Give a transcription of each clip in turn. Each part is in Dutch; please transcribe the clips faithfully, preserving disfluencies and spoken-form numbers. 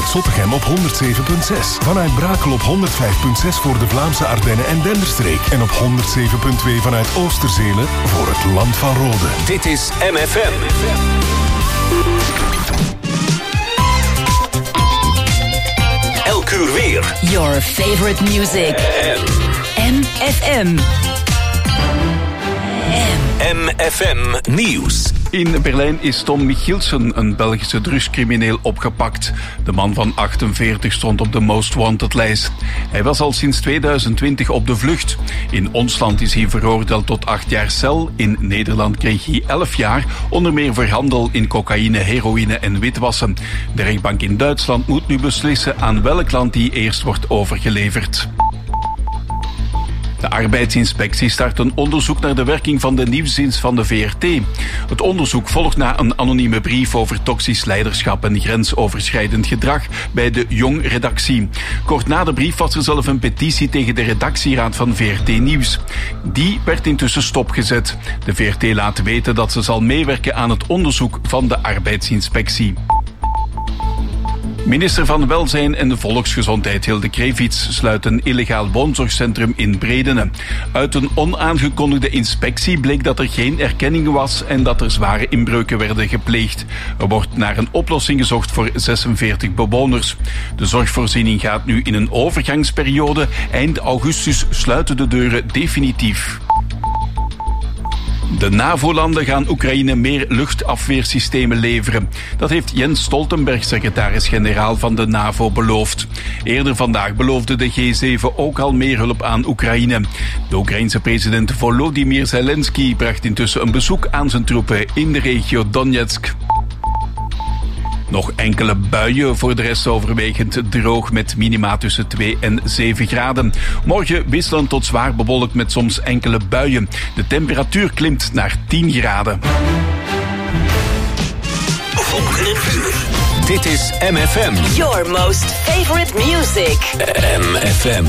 Vanuit Zottegem op honderd zeven komma zes. Vanuit Brakel op honderd vijf komma zes voor de Vlaamse Ardennen en Denderstreek. En op honderd zeven komma twee vanuit Oosterzelen voor het Land van Rode. Dit is M F M. Elk uur weer. Your favorite music. M F M. M F M Nieuws. In Berlijn is Tom Michielsen, een Belgische drugscrimineel, opgepakt. De man van achtenveertig stond op de Most Wanted-lijst. Hij was al sinds tweeduizend twintig op de vlucht. In ons land is hij veroordeeld tot acht jaar cel. In Nederland kreeg hij elf jaar, onder meer voor handel in cocaïne, heroïne en witwassen. De rechtbank in Duitsland moet nu beslissen aan welk land hij eerst wordt overgeleverd. De arbeidsinspectie start een onderzoek naar de werking van de nieuwsdienst van de V R T. Het onderzoek volgt na een anonieme brief over toxisch leiderschap en grensoverschrijdend gedrag bij de Jong-redactie. Kort na de brief was er zelf een petitie tegen de redactieraad van V R T Nieuws. Die werd intussen stopgezet. De V R T laat weten dat ze zal meewerken aan het onderzoek van de arbeidsinspectie. Minister van Welzijn en Volksgezondheid Hilde Krevits sluit een illegaal woonzorgcentrum in Bredene. Uit een onaangekondigde inspectie bleek dat er geen erkenning was en dat er zware inbreuken werden gepleegd. Er wordt naar een oplossing gezocht voor zesenveertig bewoners. De zorgvoorziening gaat nu in een overgangsperiode. Eind augustus sluiten de deuren definitief. De NAVO-landen gaan Oekraïne meer luchtafweersystemen leveren. Dat heeft Jens Stoltenberg, secretaris-generaal van de NAVO, beloofd. Eerder vandaag beloofde de G zeven ook al meer hulp aan Oekraïne. De Oekraïense president Volodymyr Zelensky bracht intussen een bezoek aan zijn troepen in de regio Donetsk. Nog enkele buien, voor de rest overwegend droog met minima tussen twee en zeven graden. Morgen wisselend tot zwaar bewolkt met soms enkele buien. De temperatuur klimt naar tien graden. Volgende uur. Dit is M F M. Your most favorite music. M F M.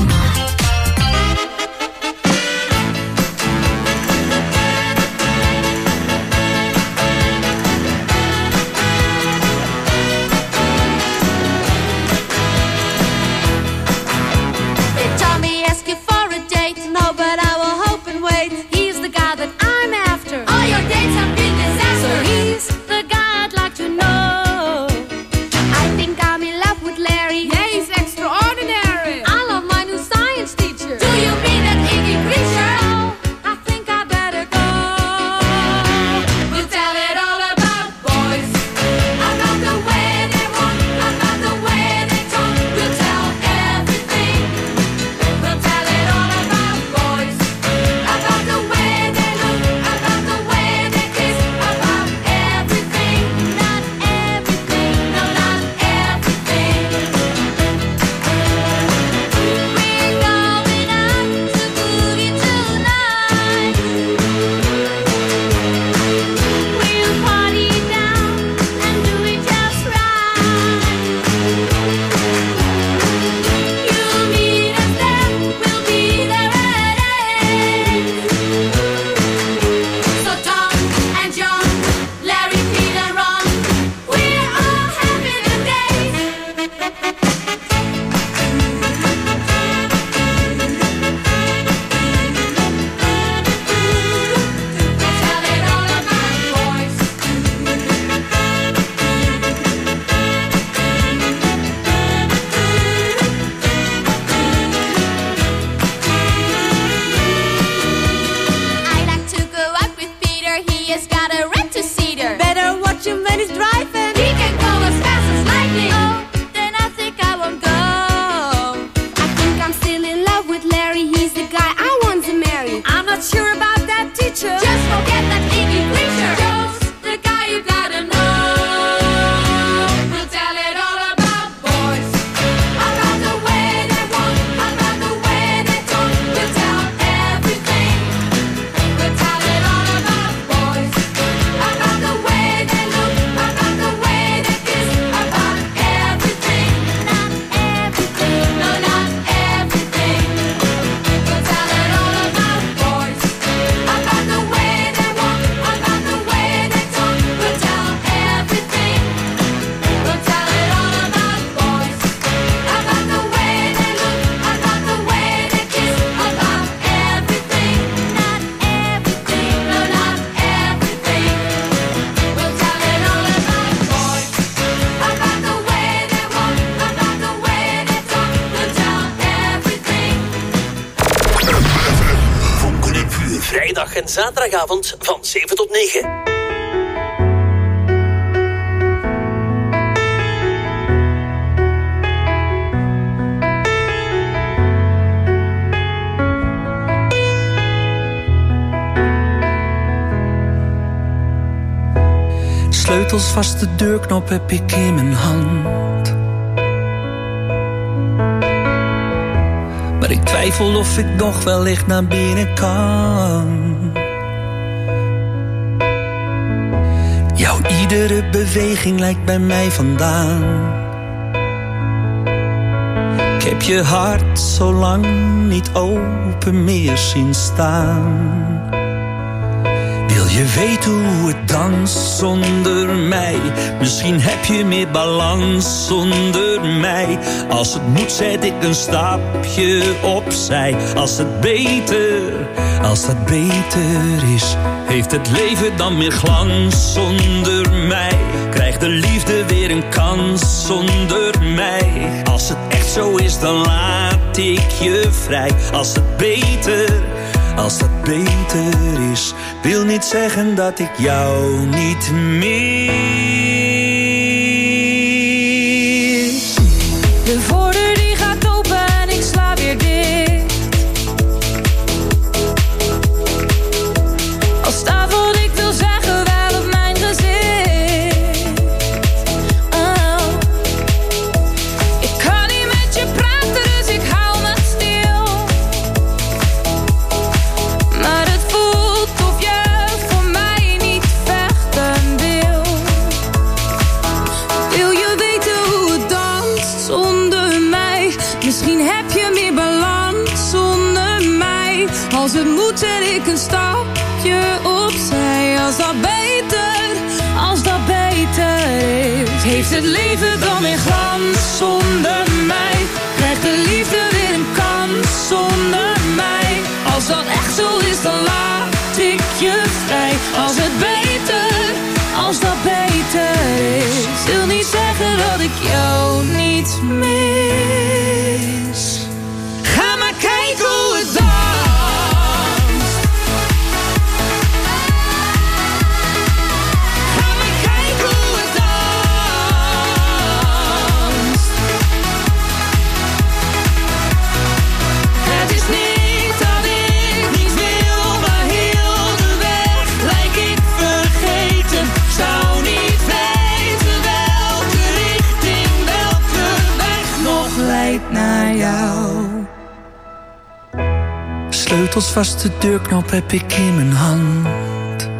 Larry. Yeah, he's extraordinary. I love my new science en zaterdagavond van zeven tot negen. Sleutels vast, de deurknop heb ik in mijn hand. Maar ik twijfel of ik nog wellicht naar binnen kan. Jouw iedere beweging lijkt bij mij vandaan. Ik heb je hart zo lang niet open meer zien staan. Wil je weten hoe het danst zonder mij? Misschien heb je meer balans zonder mij. Als het moet zet ik een stapje opzij. Als het beter, als dat beter is, heeft het leven dan meer glans zonder mij? Krijgt de liefde weer een kans zonder mij? Als het echt zo is, dan laat ik je vrij. Als het beter, als dat beter is, wil niet zeggen dat ik jou niet mis. De voordeur die gaat open en ik sla weer dicht. Al staat wat ik wil zeggen wel op mijn gezicht. Oh. Ik kan niet met je praten, dus ik hou me stil. Maar het voelt of je voor mij niet vechten wil. Wil je weten hoe het danst zonder mij? Misschien heb je meer balans zonder mij. Als het moet zet ik een stapje opzij. Als dat beter, als dat beter is, heeft het leven dan weer glans zonder mij? Krijgt de liefde weer een kans zonder mij? Als dat echt zo is, dan laat ik je vrij. Als het beter, als dat beter is, wil niet zeggen dat ik jou niet mis. Ga maar kijken hoe het danst. Ga maar kijken hoe het danst. Het is niet dat ik niet wil, maar heel de weg lijk ik vergeten. Zou niet weten welke richting, welke weg nog leidt naar jou. Sleutels vast, de deurknop heb ik in mijn hand.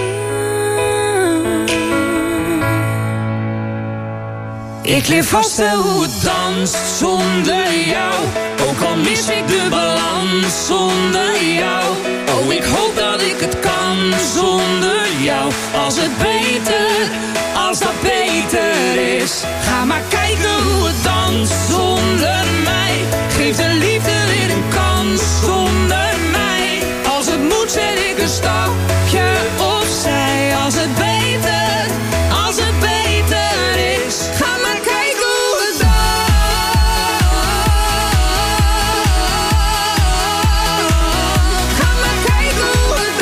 Ik leer vast wel hoe het danst zonder jou. Ook al mis ik de balans zonder jou. Oh, ik hoop dat ik het kan zonder jou. Als het beter, als dat beter is, ga maar kijken hoe het danst zonder mij. Geef de liefde weer een kans zonder mij. Als het moet zet ik een stapje opzij. Als het beter, als het beter is, ga maar kijken hoe het danst. Ga maar kijken hoe het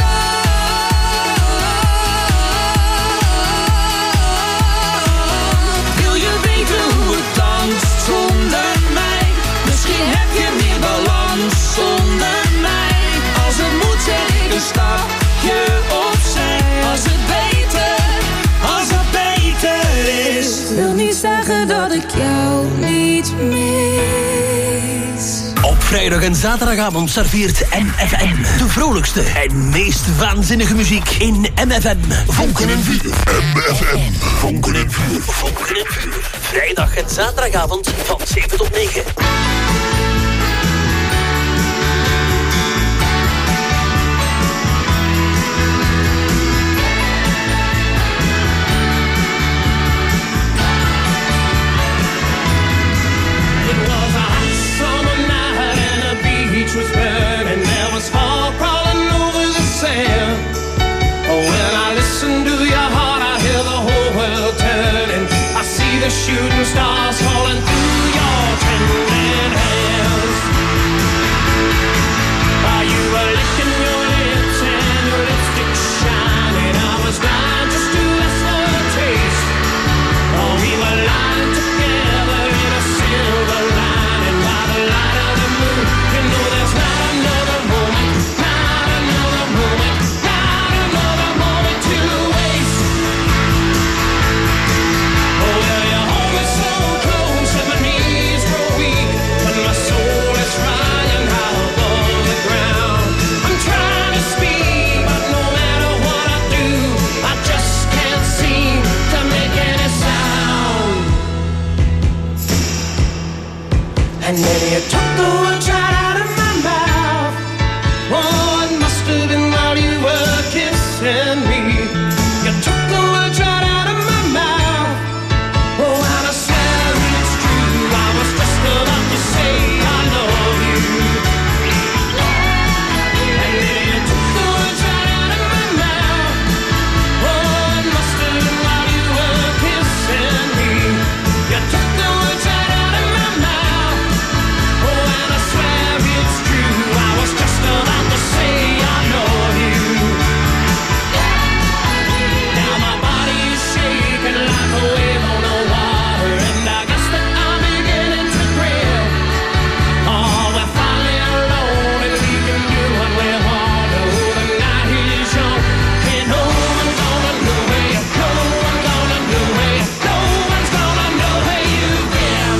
danst. Wil je weten hoe het danst zonder mij? Misschien heb je meer balans zonder mij. Als het moet zet ik een stapje opzij. Als het beter, als het beter is, wil niet zeggen dat ik jou niet mis. Op vrijdag en zaterdagavond serveert M F M de vrolijkste en meest waanzinnige muziek in M F M. Vonken en vuur. M F M. Vonken en vuur. Vonken en vuur. Vrijdag en zaterdagavond van zeven tot negen. Was burning, there was fog crawling over the sand. Oh, when I listen to your heart, I hear the whole world turning. I see the shooting stars falling through your trembling hands. While you were licking your lips and your And then you took the words right out of my mouth. Oh, it must have been while you were kissing me. You took the words right out of my mouth. Oh, and I swear it's true, I was just about to say I love you. And then you took the words right out of my mouth. Oh, it must have been while you were kissing me. You took the words right out of my mouth. Oh, and I swear it's true, I was just about to say I love you. Now my body is shaking like a wave on the water, and I guess that I'm beginning to thrill. Oh, we're finally alone and we can do what we want. Oh, the night is young, and no one's gonna know where you go. No one's gonna know where you go. No one's gonna know where you've been.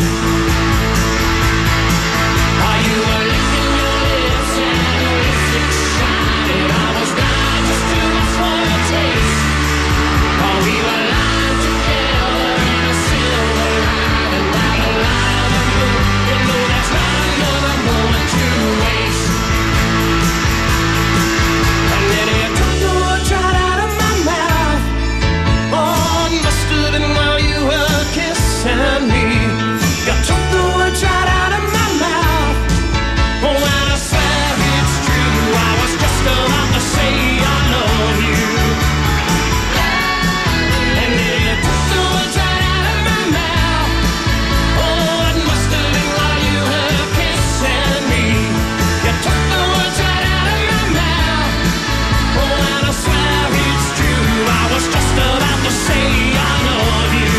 Are you were licking your lips and your lipstick shining? I was blind just too much for a taste. Oh, we were lying together in a silver lining by the light of the moon. You know that's not another moment to waste. And then you took the words right out of my mouth. Oh, it must have been while you were kissing me. You took the words right out of my mouth. Oh, and I swear it's true, I was just about to say I love you. And then you took the words right out of my mouth. Oh, it must have been while you were kissing me. You took the words right out of my mouth. Oh, and I swear it's true, I was just about to say I love you.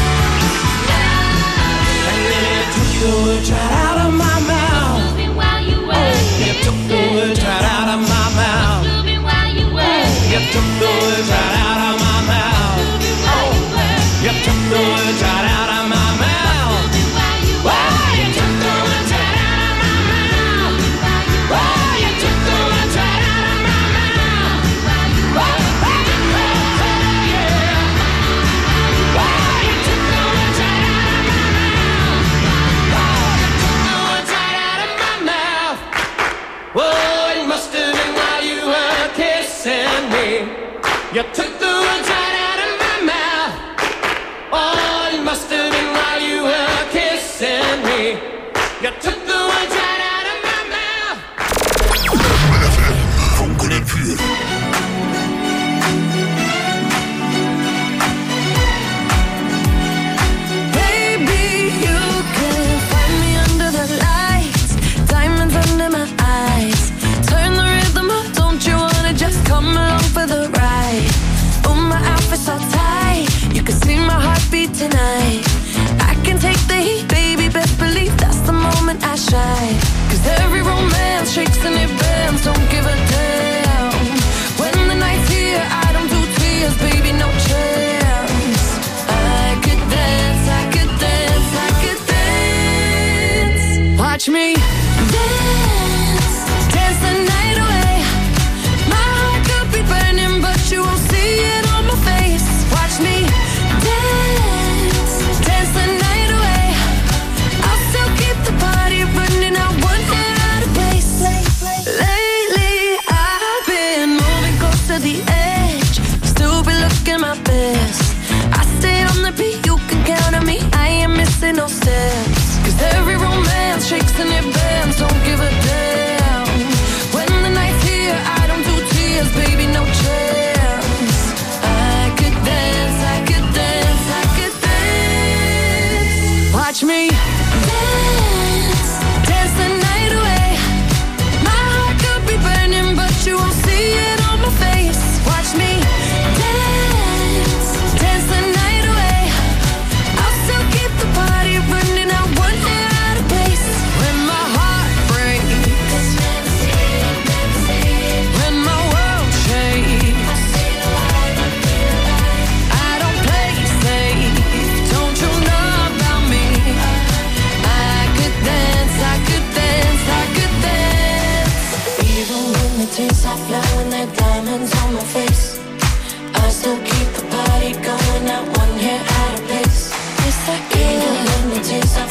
And then you took the words right out of my mouth. You took the words right out of my mouth. You took the words right out of my mouth. Oh, you took the words right out of my mouth. Why you took the words right out of my mouth? Why you took the words right out of my mouth? Why you took the words right out of yeah? Why you took the words right out of my mouth? Why you took the words right out of my mouth? Whoa, it must have been while you were kissing me. You took the words right out of my mouth. Oh, it must have been while you were kissing me. You took the words right out of my mouth. Funken en vuur. Baby, you can find me under the lights, diamonds under my eyes. Turn the rhythm up, don't you wanna just come along for the ride? Oh, my outfit's all tight, you can see my heartbeat tonight. I can take the heat, baby, best believe that's the moment I shine. Cause every romance shakes and it bends, don't give a damn. When the night's here, I don't do tears, baby, no chance. I could dance, I could dance, I could dance. Watch me dance, dance the night away. My heart could be burning, but you won't see it on my face. Watch me dance, dance the night away. I'll still keep the party running, I won't get out of place. Lately, I've been moving close to the edge, still be looking my best. I stay on the beat, you can count on me, I ain't missing no steps. Cause every romance shakes and it bends, don't give a damn. When the night's here, I don't do tears, baby, no chance. I could dance, I could dance, I could dance. Watch me dance, dance the night away. My heart could be burning, but you won't see it on my face. Watch me dance, dance the night away. I'll still keep the party running, I won't get out of place. When my heart breaks, when my world shakes, I don't play safe, don't you know about me?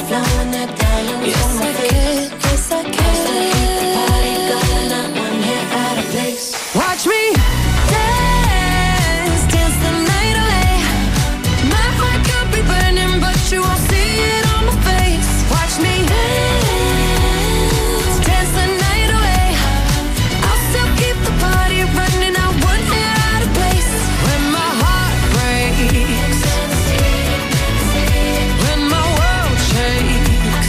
flowing that diamonds yes, on my I face. Could, yes, I could. I still keep the party going, not one hair out of place. Watch me dance, dance the night away. My heart could be burning, but you won't see it on my face. Watch me dance, dance the night away. I'll still keep the party running, not one hair out of place. When my heart breaks, when my world shakes,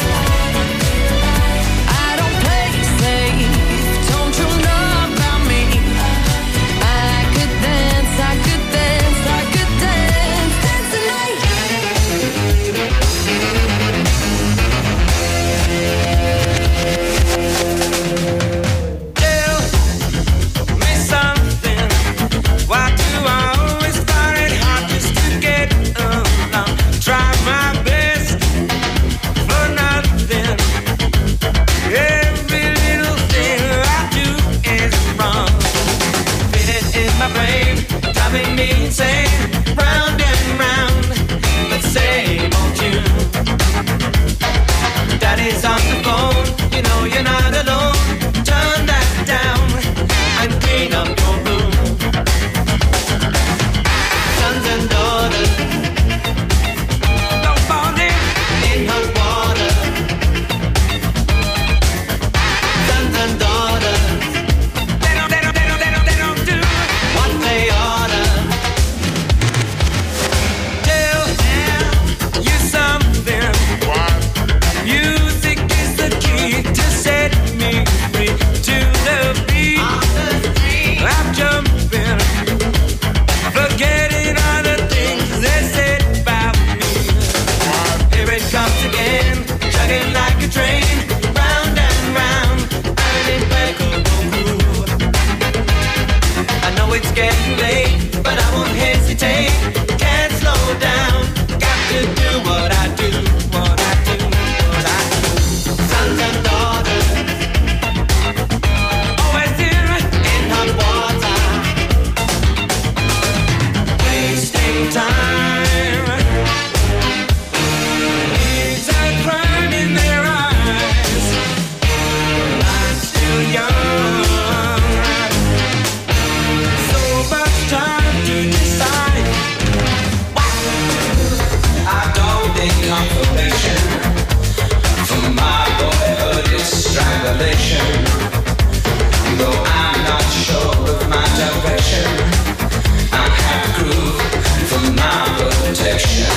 I don't play safe, don't you know about me? I could dance, I could dance, I could dance, dance the night. Tell me something. Why do I always find it hard just to get along? Try my best for nothing. Every little thing I do is wrong. Fit it in my brain, driving me insane. Round and round, the same old tune. Daddy's on the phone, you know you're not alone. Turn that down and clean up your room. Sons and daughters, don't fall in, in hot water. Sons and daughters, they don't, they don't, they don't, they don't, they don't do what they oughta. Tell you something. Music is the key to set me free. To the beat, I'm jumping, forgetting all the things they said about me. Here it comes again, chugging like a train, round and round, an impeccable groove. I know it's getting late, but I won't hesitate. Can't slow down, got to do what I do, what I do, what I do. Sons and daughters, always here in hot water, wasting time. Needs a crime in their eyes. I'm still young, so much time to decide. I don't need confirmation from my boyhood, it's strangulation. Though I'm not sure of my direction, I have a groove for my protection.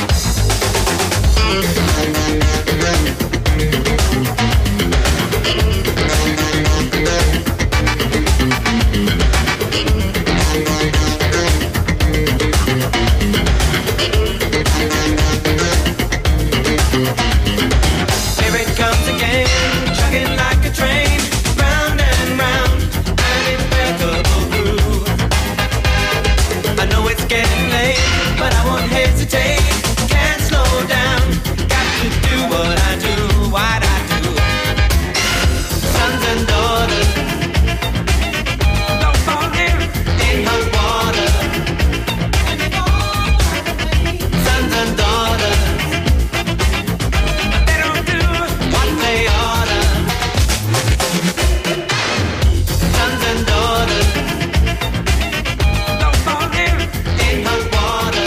Here it comes again, chugging like a train, round and round, an impeccable groove. I know it's getting late, but I won't hesitate. Can't slow down, got to do what I do, what I do. Sons and daughters, don't fall in, in hot water. Sons and daughters, they don't do what they oughta. Sons and daughters, don't fall in, in hot water.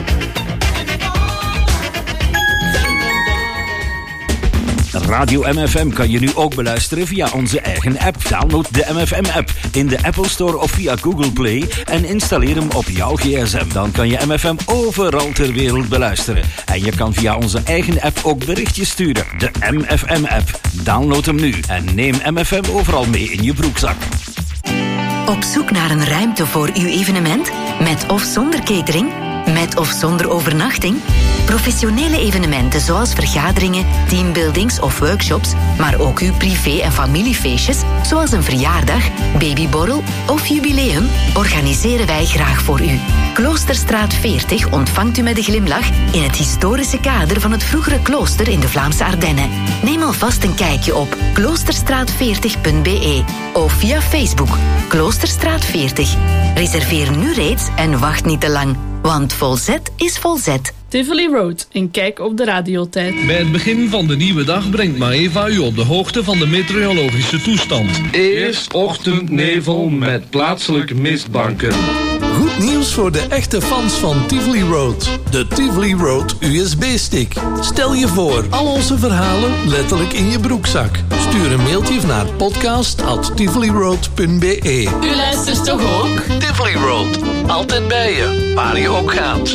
Radio M F M kan je nu ook beluisteren via onze eigen app. Download de M F M-app in de Apple Store of via Google Play en installeer hem op jouw gsm. Dan kan je M F M overal ter wereld beluisteren. En je kan via onze eigen app ook berichtjes sturen. De M F M-app. Download hem nu en neem M F M overal mee in je broekzak. Op zoek naar een ruimte voor uw evenement? Met of zonder catering? Met of zonder overnachting? Professionele evenementen zoals vergaderingen, teambuildings of workshops, maar ook uw privé- en familiefeestjes, zoals een verjaardag, babyborrel of jubileum, organiseren wij graag voor u. Kloosterstraat veertig ontvangt u met een glimlach in het historische kader van het vroegere klooster in de Vlaamse Ardennen. Neem alvast een kijkje op kloosterstraat veertig punt b e of via Facebook Kloosterstraat veertig. Reserveer nu reeds en wacht niet te lang, want vol zet is vol zet. Tivoli Road en kijk op de radiotijd. Bij het begin van de nieuwe dag brengt Maeva u op de hoogte van de meteorologische toestand. Eerst ochtendnevel met plaatselijke mistbanken. Goed nieuws voor de echte fans van Tivoli Road. De Tivoli Road U S B-stick. Stel je voor, al onze verhalen letterlijk in je broekzak. Stuur een mailtje naar podcast at tivoliroad punt b e. U luistert toch ook? Tivoli Road. Altijd bij je, waar je ook gaat.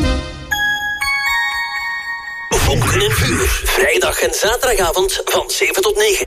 Vonken en Vuur. Vrijdag en zaterdagavond van zeven tot negen.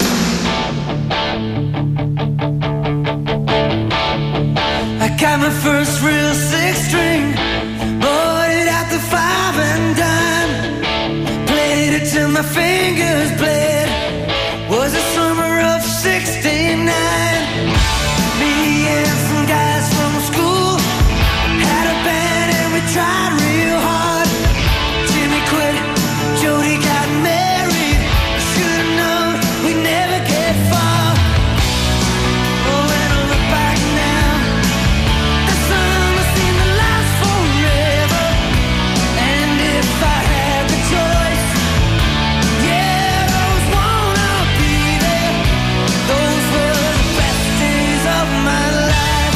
I got my first real six string, bought it at the five and dime. Played it till my fingers bled. Was the summer of sixty-nine. Me and some guys from school had a band and we tried real hard. Jimmy quit, Jody got married. Should've known we'd never get far. Oh, when I look back now, the summer seemed to last forever. And if I had the choice, yeah, I always wanna be there. Those were the best days of my life.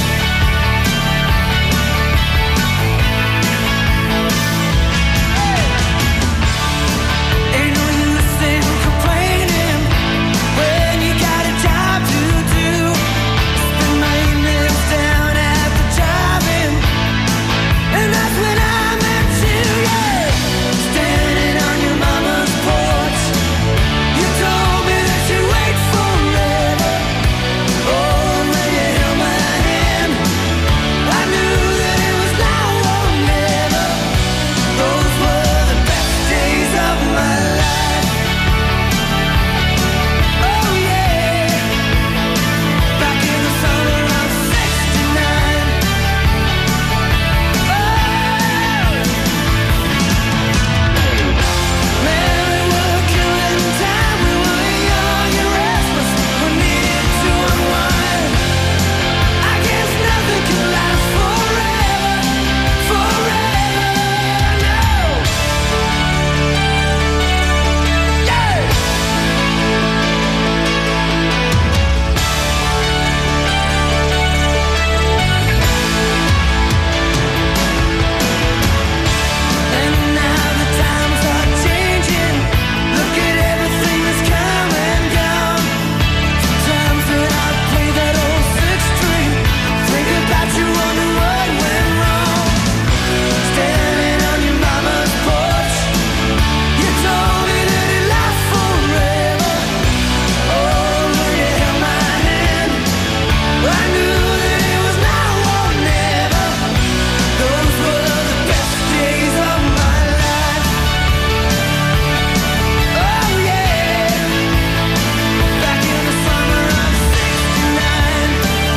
Ain't no use in complaining when you got a job to do. Spend my evenings down at the drive-in, and that's when I met you, yeah. Standing on your mama's porch, you told me that you'd wait forever. Oh, when you held my hand, I knew that it was now or never. Those were the best days of my life. Oh yeah, back in the summer of sixty-nine. Oh, man, we were killing time. We were young and restless. We needed to unwind. I guess nothing can last forever, forever, no. Yeah. And now the times are changing. Look at everything that's come and gone. Sometimes when I play that old six string, think about you, wonder what went wrong. Standing on your mama's porch, you told me that it lasts forever. Oh, when you held my hand, I knew that it was now or never. Those were the best days of my life. Oh yeah, back in the summer of sixty-nine.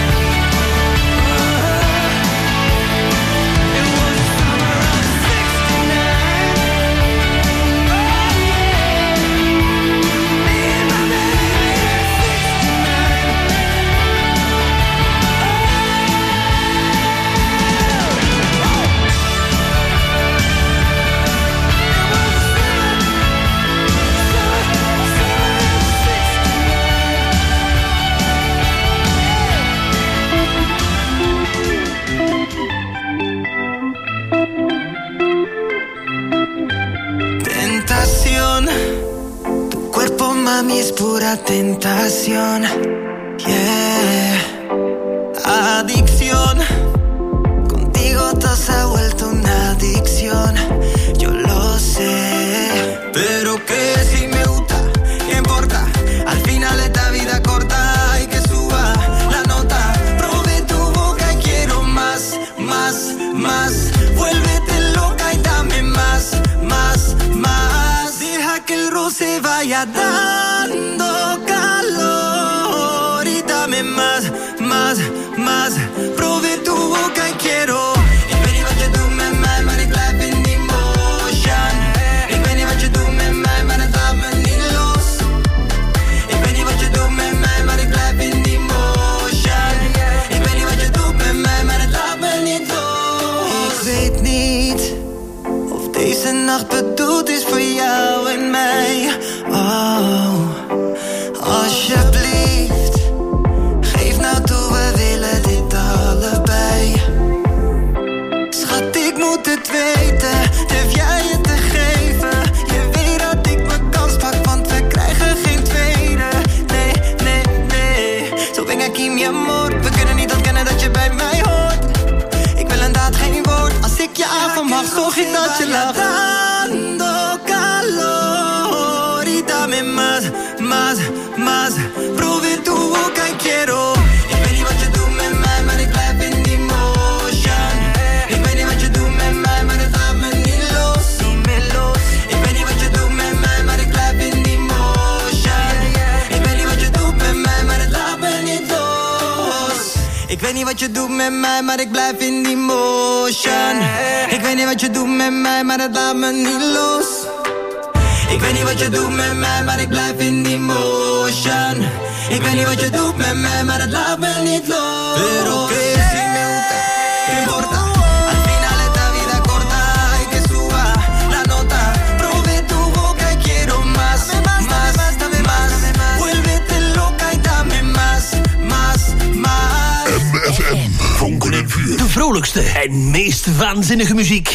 Uh-huh. It was the summer of sixty-nine. Oh yeah, me and my baby at Tentación, tu cuerpo mami es pura tentación, yeah. Adicción, contigo todo se ha vuelto una adicción, yo lo sé. Pero que si me gusta, ¿qué importa? Al final esta vida corta y que suba la nota. Probé tu boca y quiero más, más, más. Vuélvete loca y dame más, más, más. Deja que el roce vaya dando calor y dame más, más, más. Probé tu boca y quiero. Ik weet niet wat je doet met mij, maar ik blijf in die motion. Ik weet niet wat je doet met mij, maar het laat me niet los. Ik weet niet wat je doet met mij, maar ik blijf in die motion. Ik weet niet wat je doet met mij, maar het laat me niet los. Ik weet niet of deze más, más. Proef in tu boca y quiero. Ik weet niet wat je doet met mij, maar ik blijf in die motion. Ik weet niet wat je doet met mij, maar het laat me niet los. Ik weet niet wat je doet met mij, maar ik blijf in die motion. Ik weet niet wat je doet met mij, maar het laat me niet los. Ik weet niet wat je doet met mij, maar ik blijf in die motion. Ik weet niet wat je doet met mij, maar het laat me niet los. Ik weet niet wat je doet met mij, maar ik blijf in die motion. Ik weet niet wat je doet met mij, maar het laat me niet los. Pero que si me gusta, ¿qué importa? Al final esta vida corta, hay que suba la nota. Probé tu boca y quiero más, más, más, más. Vuélvete loca y dame más, más, más. M F M, vonken en vuur. De vrolijkste en meest waanzinnige muziek.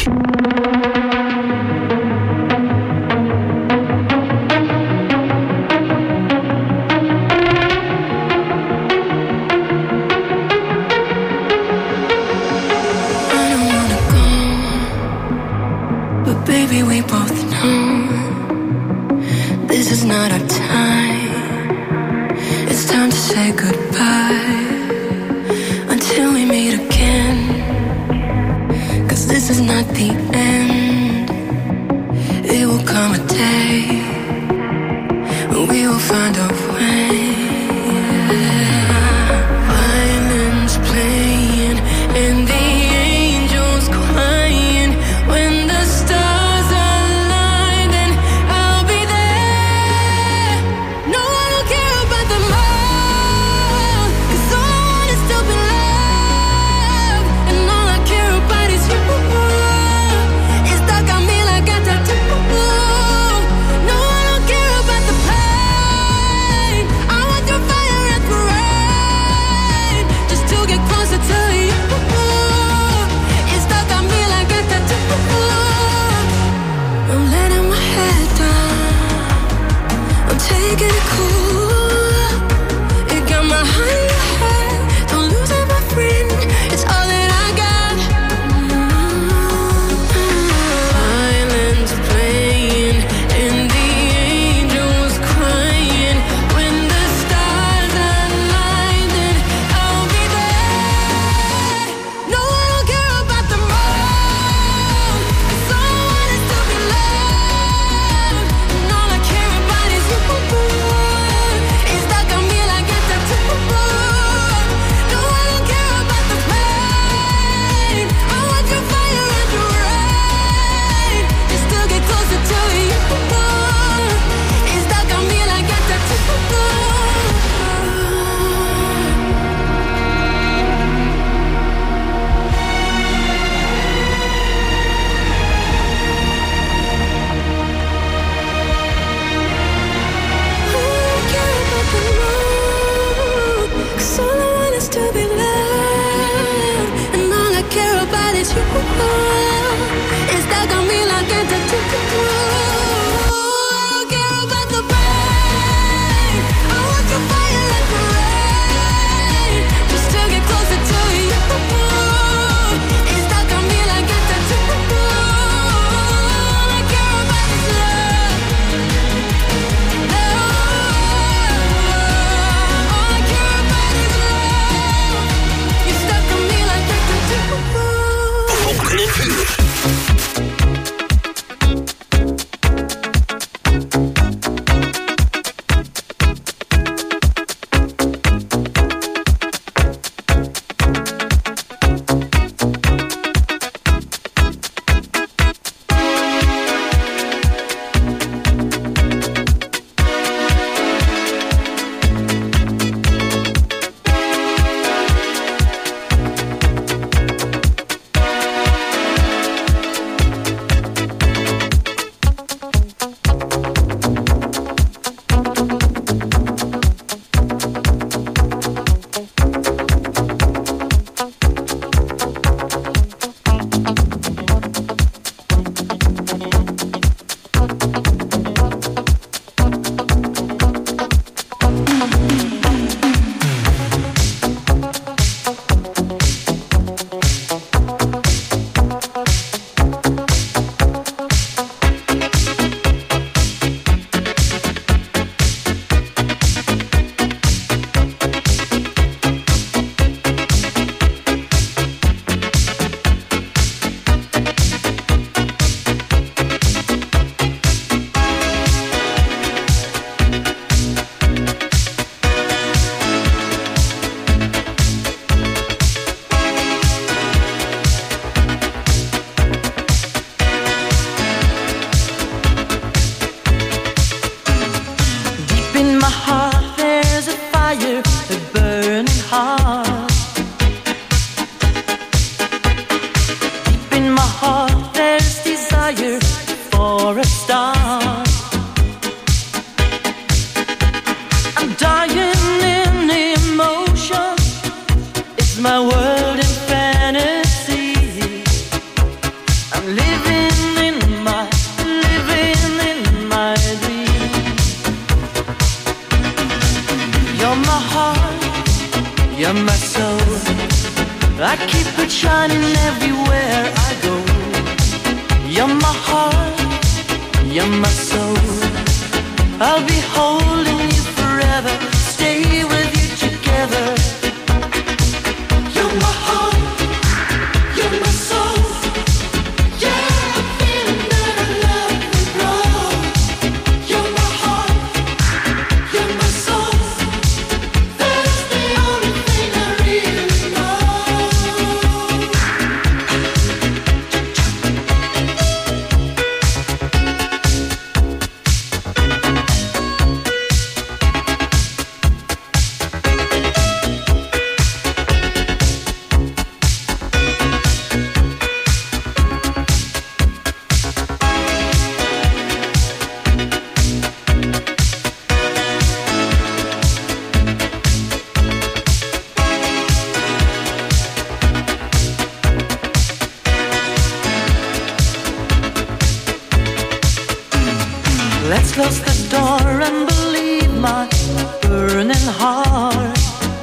Baby, we both know this is not our time. It's time to say goodbye until we meet again. 'Cause this is not the end. It will come a day when we will find a way. Violins playing and the angels crying when the stars align, then I'll be there. No, I don't care about the more, 'cause all I want is to be loved, and all I care about is you. It's stuck on me like a tattoo. No, I don't care about the pain. I want your fire and rain, just to get closer to you. It's stuck on me like a tattoo. I'm letting my head down, I'm taking it cool. It got my heart in your head, don't lose it, my friend. It's all that I got. Violins playing and the angels crying when the stars align, then I'll be there. No, I don't care about the more, 'cause all I want is to be loved, and all I care about is you. It's stuck on me like a tattoo. No, I don't care about the pain. I want your fire and your rain, just to get closer to you. It's stuck on me like a tattoo. Cause all I want is to be loved, and all I care about is you. It's stuck on me like a tattoo. I don't care about the pain. I want your fire like the rain, just to get closer to you. It's stuck on me like a tattoo. All I care about is love. All I care about is love. You're stuck on me like a tattoo. Vonken en in my heart there's a fire, a burning heart. Deep in my heart there's desire for a star. I'm dying in emotion, it's my world in fantasy. I'm living in my, living in my dream. You're my heart, you're my soul. I keep it shining everywhere I go. You're my heart, you're my soul. I'll be holding you forever, stay with you together. You're my heart, you're my soul. Yeah, I'm feeling that I love you, grow. You're my heart, you're my soul. That's the only thing I really know. Let's close the door and believe my burning heart.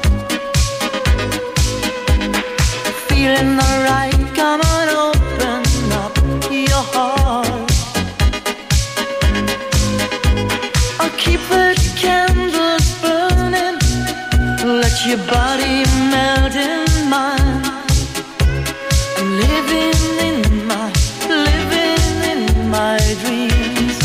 Feeling alright, come on, open up your heart. I'll keep the candles burning, let your body melt in mine. I'm living in my, living in my dreams.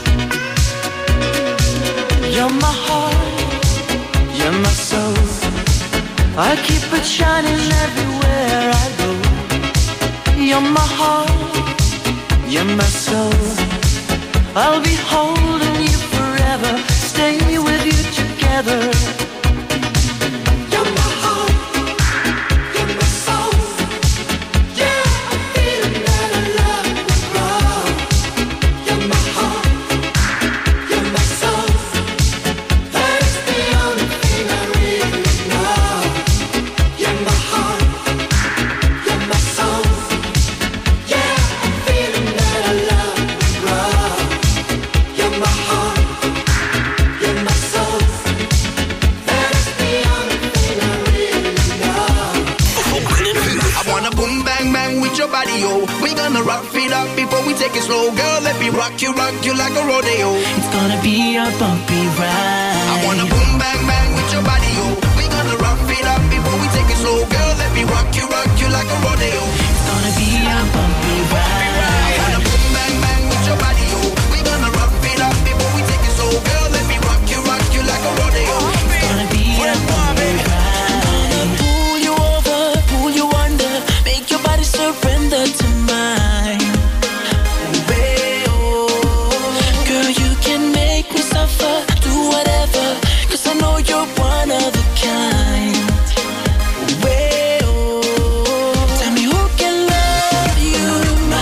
You're my heart, you're my soul. I keep it shining everywhere I go. You're my heart, you're my soul. I'll be holding you forever, stay with you together. You're my heart, you're my soul. Yeah, I'm feeling that I love you, grow. You're my heart, you're my soul. That's the only thing I really know. You're my heart, you're my soul. Yeah, I'm feeling that I love you, grow. You're my heart, you're my soul. That's the only thing I really know. I wanna boom bang bang with your body, oh. We gonna rock it up before we take it slow, girl. Let me rock you, rock you like a rodeo. It's gonna be a bumpy ride. I wanna boom bang bang with your body, oh. We gonna rock it up before we take it slow, girl. Let me rock you, rock you like a rodeo. It's gonna be a bumpy ride. I wanna boom bang bang with your body, oh. We gonna rock it up before we take it slow, girl. Let me rock you, rock you like a rodeo. It's gonna be a bumpy ride. Pull you over, pull you under, make your body surrender to mine. Way, oh. Girl, you can make me suffer, do whatever, 'cause I know you're one of a kind. Way, oh. Tell me who can love you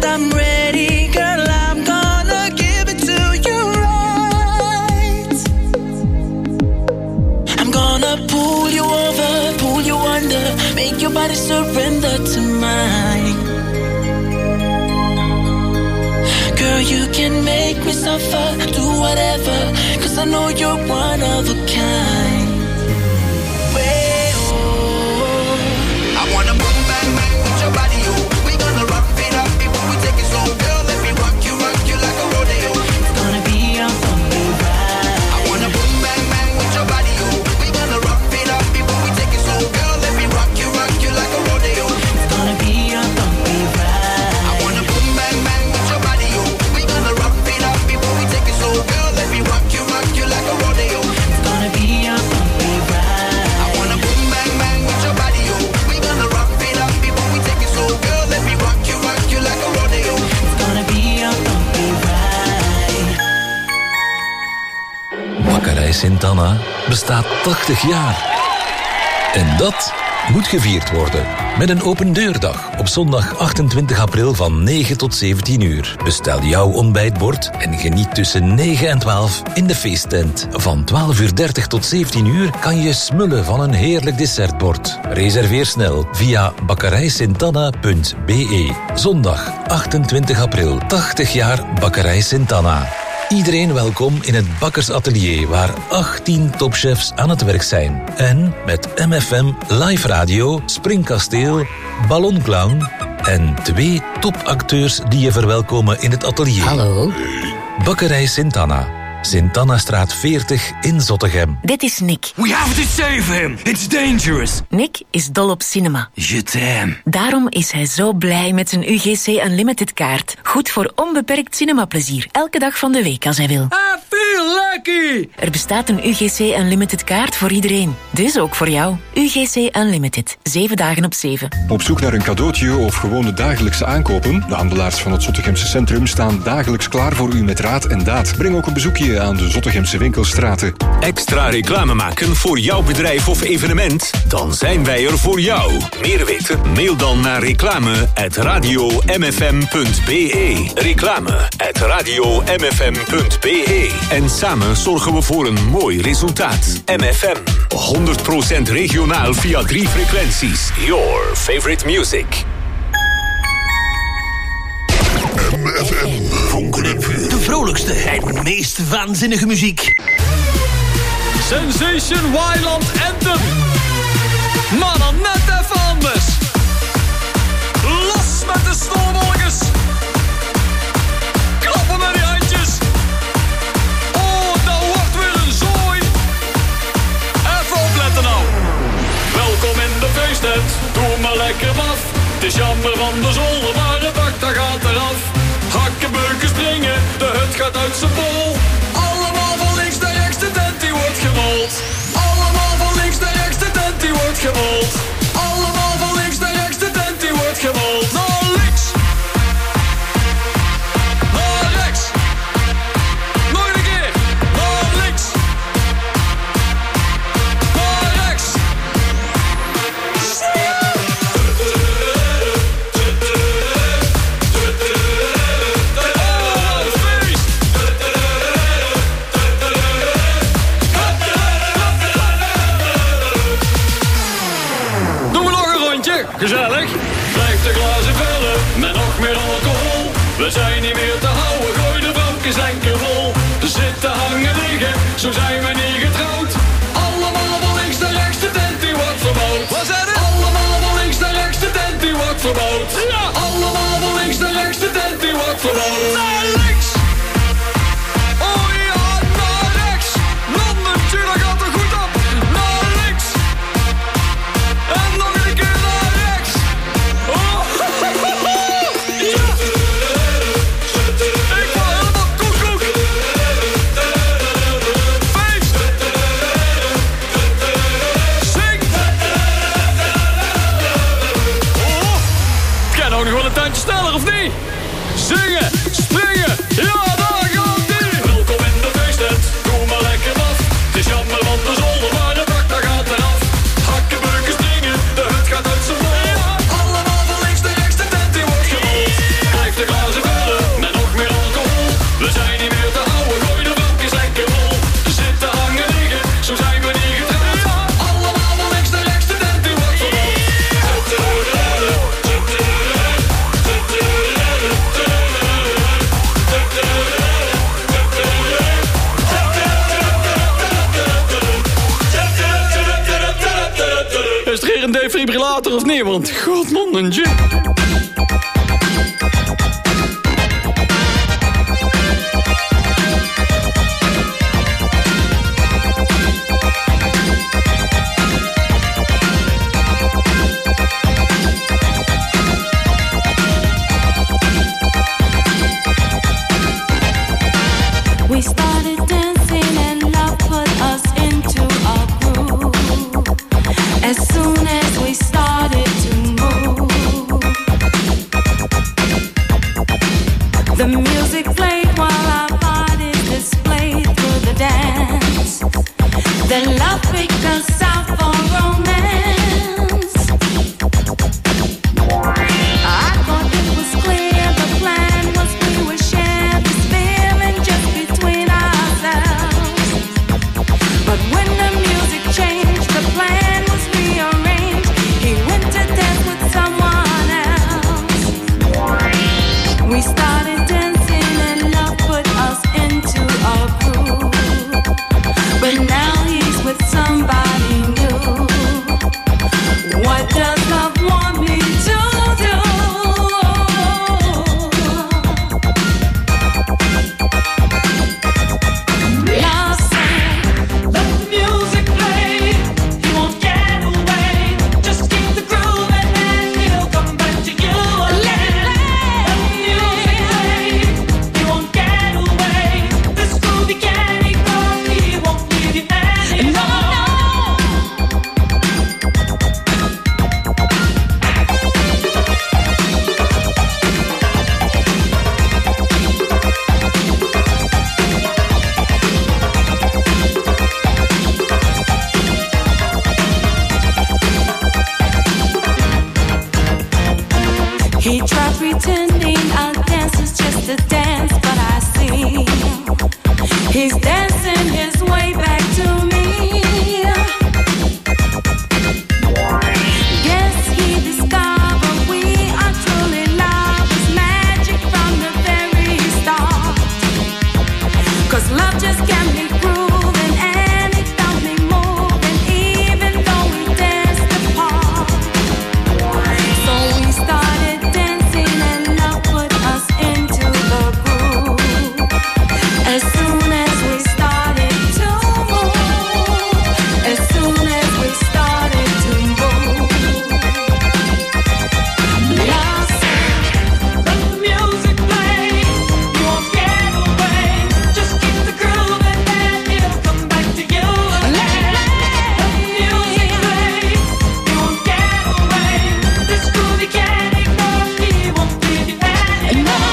I'm ready, girl, I'm gonna give it to you right. I'm gonna pull you over, pull you under, make your body surrender to mine. Girl, you can make me suffer, do whatever, cause I know you're one of a kind. Way, oh. I wanna boom bang bang with your body, yo. We gonna rock it up before we take it slow. Girl, let me rock you, rock you like a rodeo. It's gonna be a bumpy ride. I wanna boom bang bang with your body, yo. We gonna rock it up before we take it slow. Girl, let me rock you, rock you like a rodeo. It's gonna be a bumpy ride. I wanna boom bang bang with your body, yo. We gonna rock it up before we take it slow. Girl, let me rock you, rock you like a rodeo. It's gonna be a bumpy ride. I wanna boom bang bang with your body, yo. We gonna rock it up before we take it slow. Girl, let me rock you, rock you like a rodeo. It's gonna be a bumpy ride. Bakkerij Sint-Anna bestaat tachtig jaar. En dat moet gevierd worden. Met een open deurdag op zondag achtentwintig april van negen tot zeventien uur. Bestel jouw ontbijtbord en geniet tussen negen en twaalf in de feesttent. Van twaalf uur dertig tot zeventien uur kan je smullen van een heerlijk dessertbord. Reserveer snel via bakkerij sint anna punt b e. Zondag achtentwintig april, tachtig jaar Bakkerij Sint-Anna. Iedereen welkom in het bakkersatelier waar achttien topchefs aan het werk zijn. En met M F M, live radio, springkasteel, ballonclown en twee topacteurs die je verwelkomen in het atelier. Hallo. Bakkerij Sint-Anna. Sint-Anna-straat veertig in Zottegem. Dit is Nick. We have to save him. It's dangerous. Nick is dol op cinema. Je t'aime. Daarom is hij zo blij met zijn U G C Unlimited kaart. Goed voor onbeperkt cinemaplezier. Elke dag van de week als hij wil. I feel lucky. Er bestaat een U G C Unlimited kaart voor iedereen. Dus ook voor jou. U G C Unlimited. Zeven dagen op zeven. Op zoek naar een cadeautje of gewone dagelijkse aankopen? De handelaars van het Zottegemse centrum staan dagelijks klaar voor u met raad en daad. Breng ook een bezoekje aan de Zottegemse winkelstraten. Extra reclame maken voor jouw bedrijf of evenement? Dan zijn wij er voor jou. Meer weten? Mail dan naar reclame at radio m f m punt b e. Reclame at radio m f m punt b e. En samen zorgen we voor een mooi resultaat. M F M. honderd procent regionaal via drie frequenties. Your favorite music. M F M. Vonken en vuur. De vrolijkste en meest waanzinnige muziek. Sensation Wildland Anthem. Maar dan net even anders. Los met de stolwolkers. Klappen met die handjes. Oh, dat wordt weer een zooi. Even opletten nou. Welkom in de feesttent. Doe maar lekker af. Het is jammer van de zolder, maar het dak dat gaat eraf. Hakkenbeuken springen, de hut gaat uit zijn bol. Allemaal van links naar rechts, de tent die wordt gerold. Allemaal van links naar rechts, de tent die wordt gerold. Allemaal van links naar rechts, de tent die wordt gerold. Naar links. Naar rechts. Nog een keer. Naar links. Naar rechts. Gezellig, blijf de glazen vullen met nog meer alcohol. We zijn niet meer te houden, gooi de bankjes enkel vol. Zitten, hangen, liggen, zo zijn we niet getrouwd. Allemaal van links naar rechts, de tent die wordt verbouwd. Wat zei het? Allemaal van links naar rechts, de tent die wordt verbouwd. Ja! Allemaal van links naar rechts, de tent die wordt verbouwd. Naar links! Oh ja, naar rechts! Nonnetje, dat gaat er goed op. Naar links! En nog een keer naar rechts! Oh, ja! Ik word helemaal koekoek! Feest! Zing! Oh, het kan ook nog wel een tandje sneller, of niet? Zingen, springen, ja, daar gaat ie! Welkom in de feesttent, doe maar lekker af. Het is jammer van de zolder, maar de bak dat gaat eraf. Hakkenbeuken springen, de hut gaat uit zijn bol. Allemaal van links naar rechts, de tent die wordt gerold. Blijf de later of niet? Want god man, een gin. We started dancing and love put us into a groove. As soon as we started to move, the music played while our bodies displayed through the dance. Then love picked us out for romance. I thought it was clear the plan was we would share this feeling just between ourselves. But when the music changed, the plan was rearranged. He went to dance with someone else. We started dancing and love put us into a groove. But now he's with somebody new. What does love want me to do? Love said, let the music play. He won't get away. Just keep the groove and then he'll come back to you again. Let the music play. He won't get away. This groove he can't ignore. He won't leave you anymore. He tried pretending our dance is just a dance, but I see he's dancing his way back to me. Guess he discovered we are truly lovers, magic from the very start. 'Cause love just can be proven and it felt me moving, even though we danced apart. So we started dancing and love put us into the groove. As soon as we started to move, as soon as we started to move, love said, let the music play. You won't get away. Just keep the groove and then he'll come back to you again. Let the music play. You won't get away. This groove he can't ignore. He won't leave you anymore.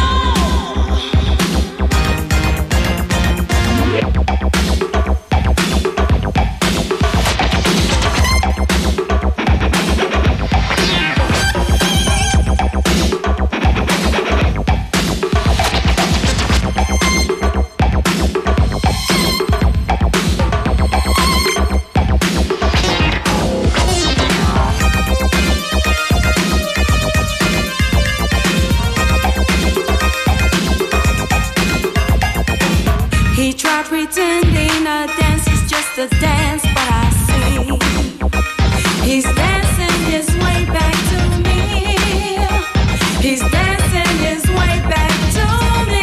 He tried pretending a dance is just a dance, but I see he's dancing his way back to me. He's dancing his way back to me.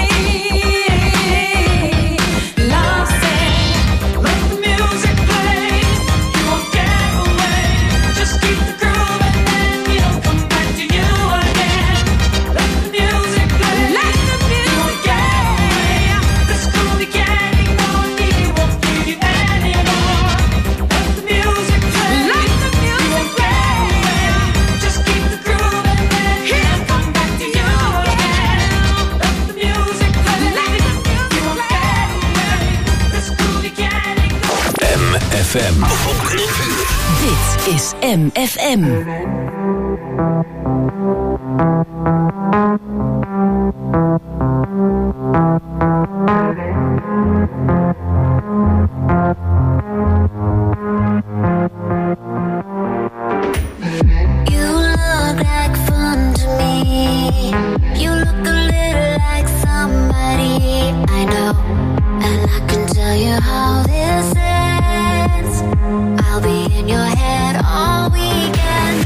Love said, let the music play. You won't get away. Just keep the groove and then he'll come back to you again. Let the music play. Let the music play. This groove he can't ignore. He won't leave you anymore. Let the music play. Let the music play. Just keep the groove and then he'll come back to you again. Let the music play. Let the music play. You won't get away. This groove he can't ignore. M F M. Dit is M F M. You look like fun to me. You look a little like somebody I know, and I can tell you how this ends. I'll be in your head all weekend.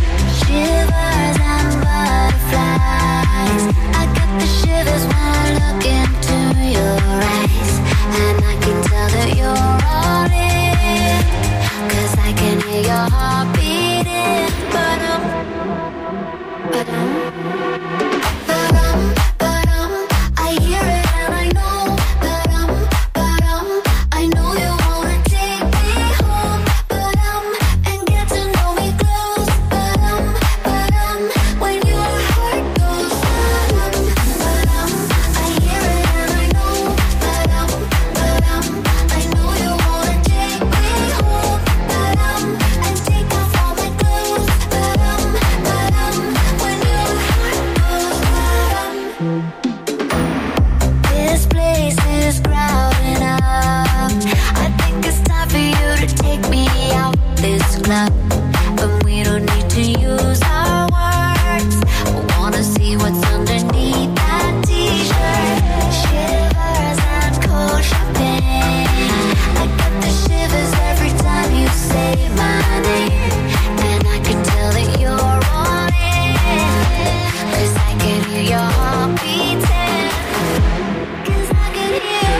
up, but we don't need to use our words. I wanna see what's underneath that t-shirt. Shivers and cold champagne. I get the shivers every time you say my name, and I can tell that you're on it, 'cause I can hear your heart beating, 'cause I can hear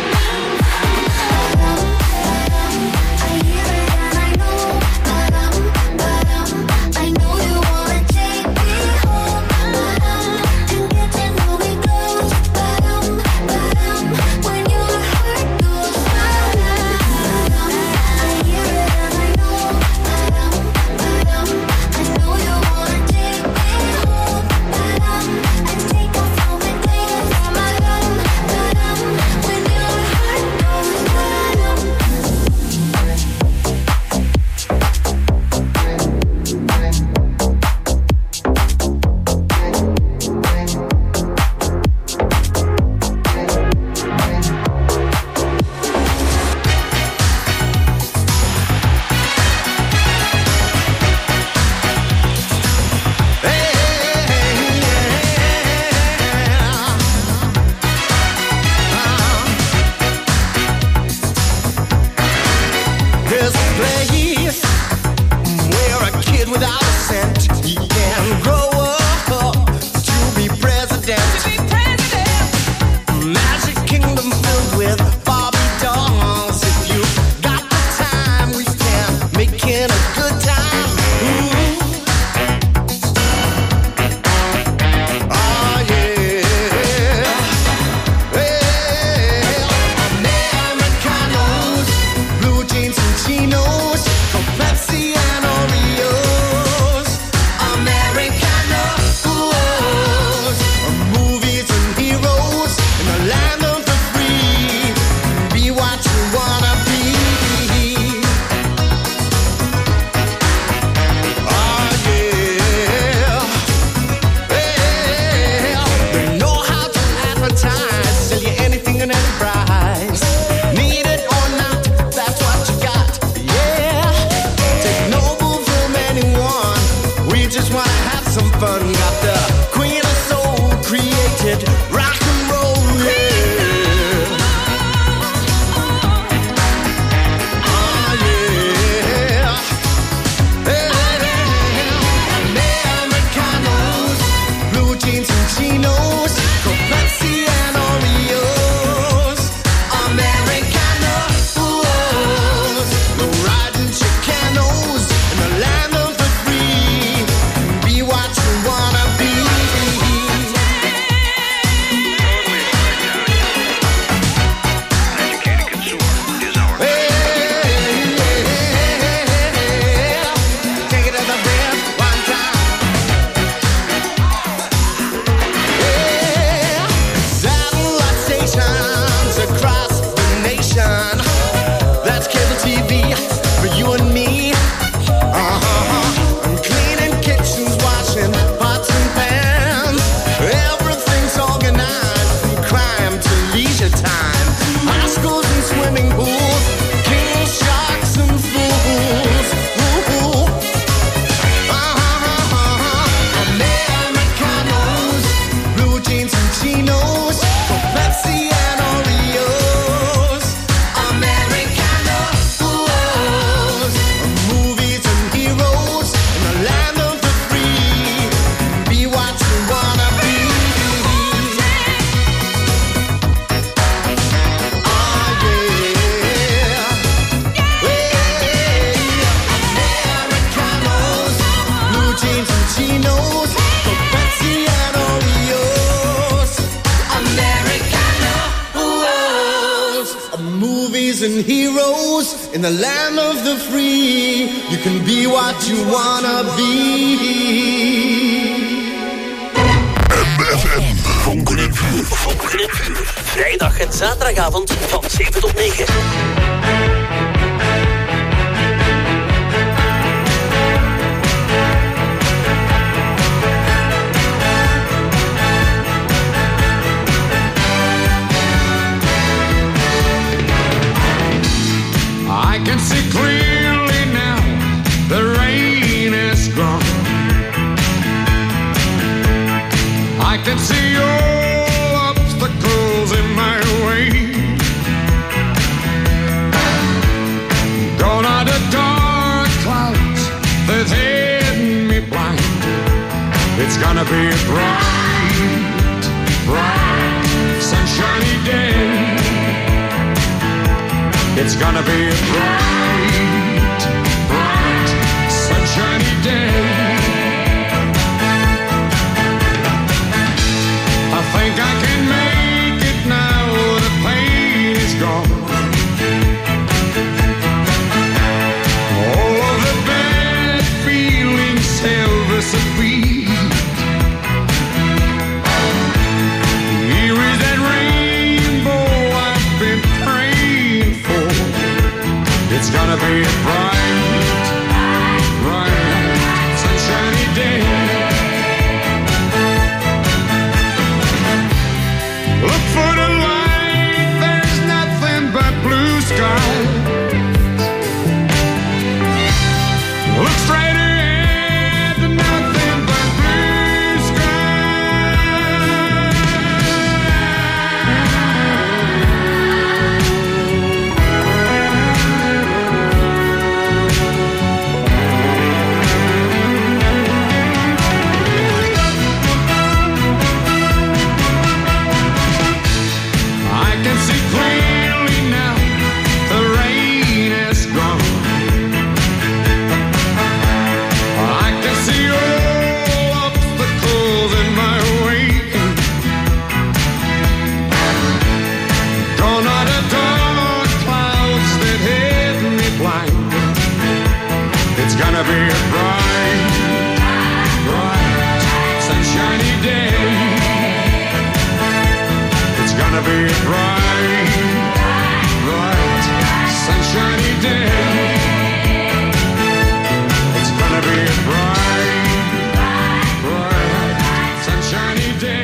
I hear it and I know, ba-dum, ba-dum. I know you wanna take me home, ba-dum, and get to know me close, ba-dum, ba-dum. When your heart goes, ba-dum, I hear it and I know, ba-dum, ba-dum. I know you wanna take me home, ba-dum, and take off all my clothes, ba-dum, ba-dum. When your heart goes, ba-dum. There's a place where a kid without a cent, he can grow up to be president. Magic kingdom filled with Barbie dolls. If you got the time, we can make it a good time. Ooh. Oh yeah. Well, Americanos, blue jeans and chinos, from Pepsi and Oreos. Americanos, movies and heroes in the land of the free. Be what you wanna be. Oh yeah. Well, they know how to advertise, sell you anything and any price. Need it or not, that's what you got. Yeah. Take no bull from anyone. We just wanna have some fun. Got the queen of soul created rock and roll. Yeah. Oh yeah. Americanos, blue jeans and chinos, from Pepsi and Oreos. Americanos, no riding Chicanos in the land of the free. Be what you wanna be. Take it as a breath one time. Yeah. Satellite stations across the nation. That's cable T V for you and me. Uh-huh. I'm cleaning kitchens, washing pots and pans. Everything's organized from crime to leisure time. High schools and swimming pools, kings, sharks and fools. Ooh. Uh-huh. Americanos, blue jeans and chinos, from Pepsi and Oreos. Americanos, movies and heroes in the land of the free. Be what you wanna be. Oh yeah. Americanos, blue jeans and chinos, from Pepsi and Oreos. Americanos, movies and heroes in the land of the free. You can be what you wanna be. M F M. Vonken en vuur. Vonken en vuur. Vrijdag en zaterdagavond van zeven tot negen. I can see clearly now It's gonna be a bright, bright, sunshiny day. It's gonna be a bright, bright, sunshiny day. I think I can make it now, the pain is gone. All of the bad feelings have disappeared. Here is that rainbow I've been praying for. It's gonna be a bright, bright, sunshiny day. Look for the light, there's nothing but blue sky. Look straight ahead, nothing but blue I can see clearly now, the rain is gone. I can see all obstacles in my way. Gone are the dark clouds that hid me blind. It's gonna be a bright, bright, sunshiny day. It's gonna be a bright, bright, sunshiny day. It's gonna be a bright, bright, sunshiny day.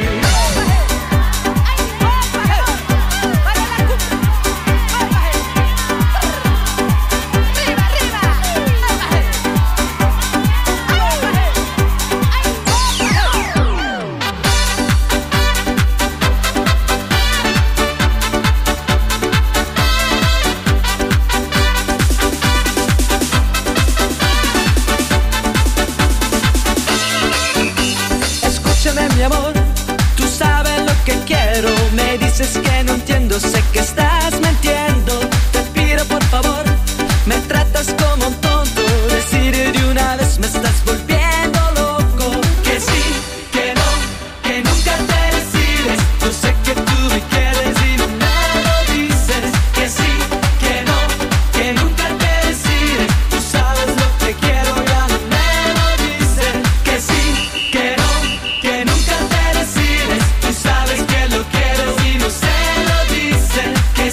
Escúchame mi amor, tú sabes lo que quiero. Me dices que no entiendo, sé que estás mintiendo. Te pido por favor, me tratas como un tonto. Decide de una vez, me estás volviendo loco. Que sí, que no, que nunca te decides. Yo sé que tú me quieres y no me lo dices. Que sí, que no, que nunca te decides. Tú sabes lo que quiero, ya no me lo dices. Que sí, que no, que nunca te decides. Tú sabes que lo quiero y no se lo dicen. Que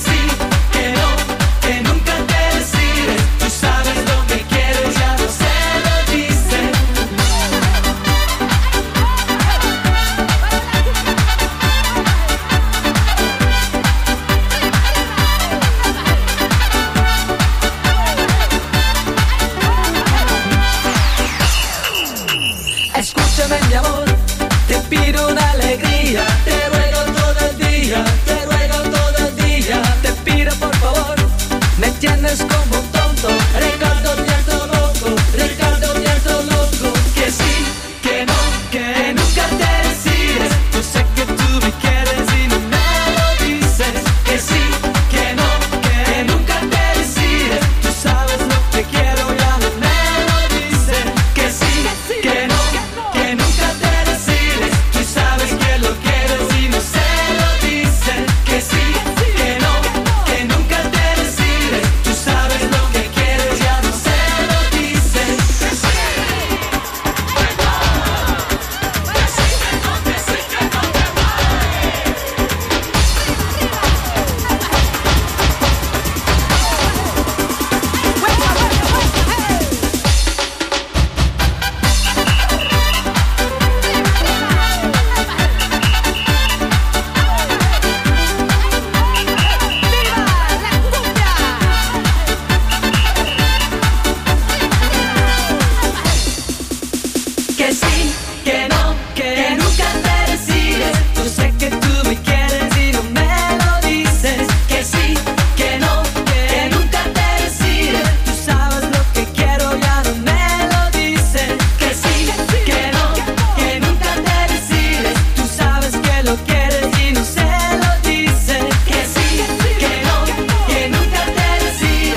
no se lo dice. Que sí, que no, que nunca te decide.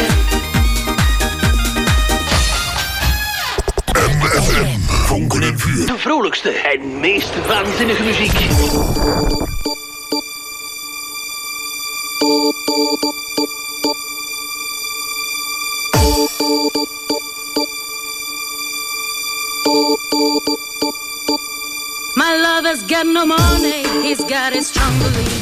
M F M, vonken en vuur. De vrolijkste en meest waanzinnige muziek. My lover's got no money, he's got his strong belief.